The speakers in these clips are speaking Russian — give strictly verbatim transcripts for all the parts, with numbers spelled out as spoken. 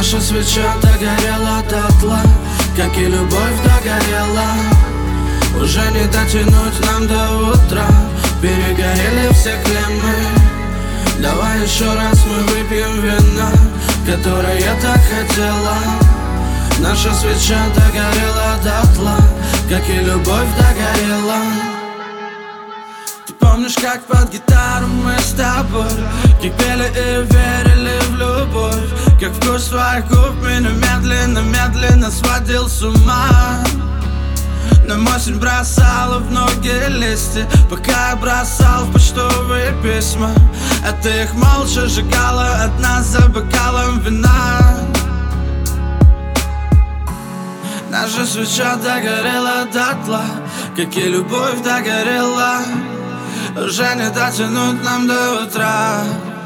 Наша свеча догорела дотла, как и любовь догорела. Уже не дотянуть нам до утра, перегорели все клеммы. Давай еще раз мы выпьем вина, которое я так хотела. Наша свеча догорела дотла, как и любовь догорела. Ты помнишь, как под гитару мы с тобой как пели и верили в любовь, как вкус твоих губ меня медленно-медленно сводил с ума. Нам осень бросала в ноги листья, пока я бросал в почтовые письма, а ты их молча сжигала от нас за бокалом вина. Наша свеча догорела дотла, как и любовь догорела. Уже не дотянуть нам до утра.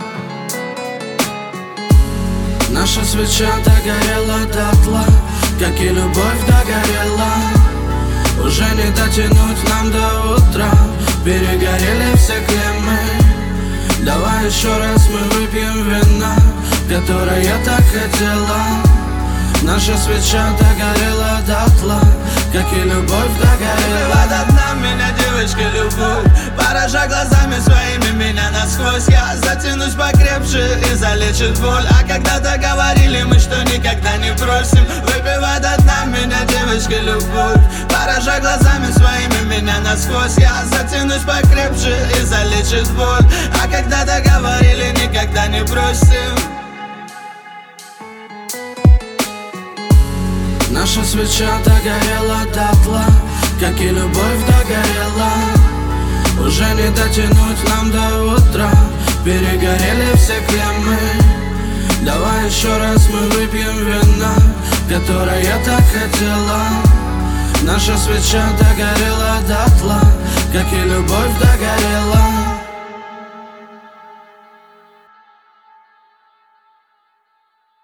Наша свеча догорела дотла, как и любовь догорела. Уже не дотянуть нам до утра, перегорели все клеммы. Давай еще раз мы выпьем вина, которое я так хотела. Наша свеча догорела дотла, как и любовь догорела. Выпивает одна меня девочка любовь, поража глазами своими меня насквозь. Я затянусь покрепче и залечит боль. А когда-то говорили мы, что никогда не бросим. Выпивает одна меня девочка любовь, поража глазами своими меня насквозь. Я затянусь покрепче и залечит боль. А когда-то говорили никогда не бросим. Наша свеча догорела дотла, как и любовь догорела. Уже не дотянуть нам до утра, перегорели все клеммы. Давай еще раз мы выпьем вина, которое я так хотела. Наша свеча догорела дотла, как и любовь догорела.